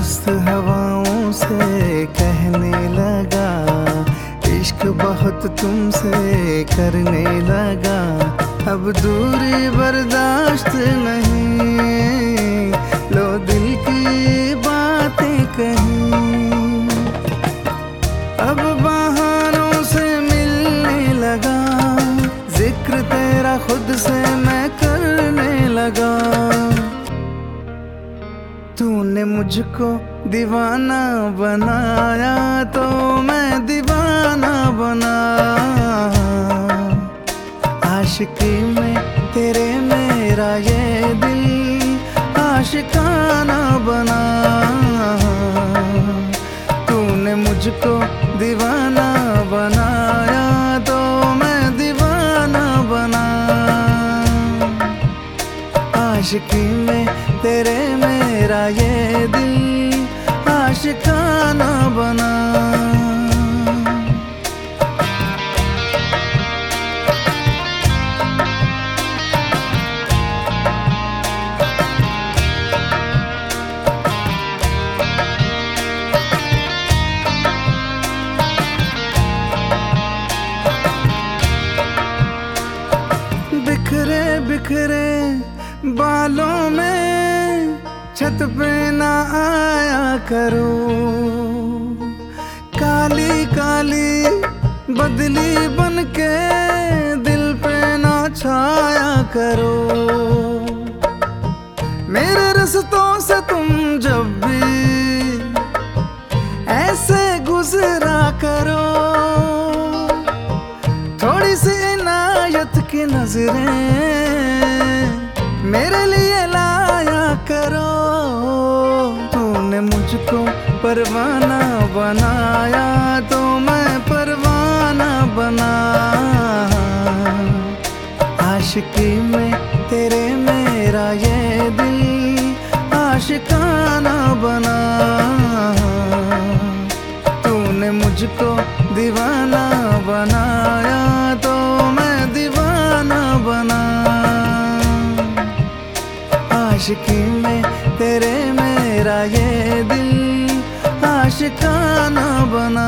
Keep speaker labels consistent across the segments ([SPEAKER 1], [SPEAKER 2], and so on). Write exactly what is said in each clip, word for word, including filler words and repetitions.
[SPEAKER 1] मस्त हवाओं से कहने लगा, इश्क बहुत तुमसे करने लगा। अब दूरी बर्दाश्त नहीं, लो दिल की बातें कहीं। अब बहानों से मिलने लगा, जिक्र तेरा खुद से मैं करने लगा। तूने मुझको दीवाना बनाया तो मैं दीवाना बना। आशिकी में तेरे मेरा ये दिल आशिकाना बना। तूने मुझको दीवाना बनाया तो मैं दीवाना बना। आशिकी में तेरे मेरा ये दिल आशिकाना बना। बिखरे बिखरे बालों में छत पे ना आया करो। काली काली बदली बनके दिल पे ना छाया करो। मेरे रास्तों से तुम जब भी ऐसे गुजरा करो, थोड़ी सी इनायत की नजरें मेरे लिए लाया करो। तूने मुझको परवाना बनाया तो मैं परवाना बना। आशिकी में तेरे मेरा ये दिल आशिकाना बना। तूने मुझको दीवाना बनाया तो मैं दीवाना बना। आशिकी में तेरे मेरा ये दिल आशिकाना बना।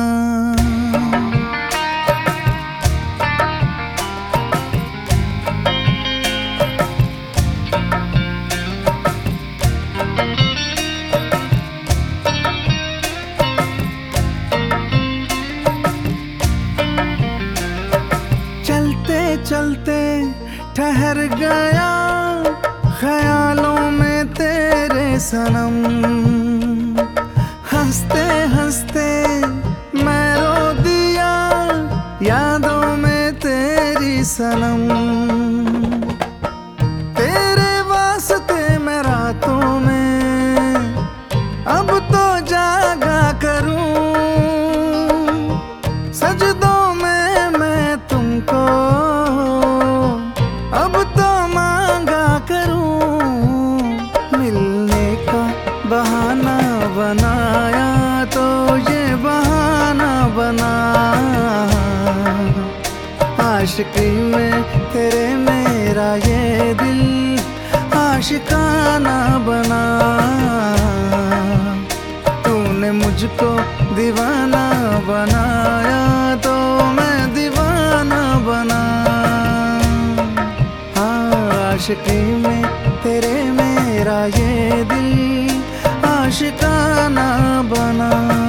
[SPEAKER 1] चलते चलते ठहर गया ख्यालों में तेरे सनम। हंसते हंसते मैं रो दिया यादों में तेरी सनम। तेरे वास्ते मैं रातों में अब तो जागा करूं। सजदों में मैं तुमको अब तो मांगा करूं। मिलने का बहाना बनाया तो ये बहाना बना। आशिकी में तेरे मेरा ये दिल आशिकाना बना। तूने मुझको दीवाना बनाया तो मैं दीवाना बना। आशिकी में तेरे मेरा ये दिल आशिकाना बना।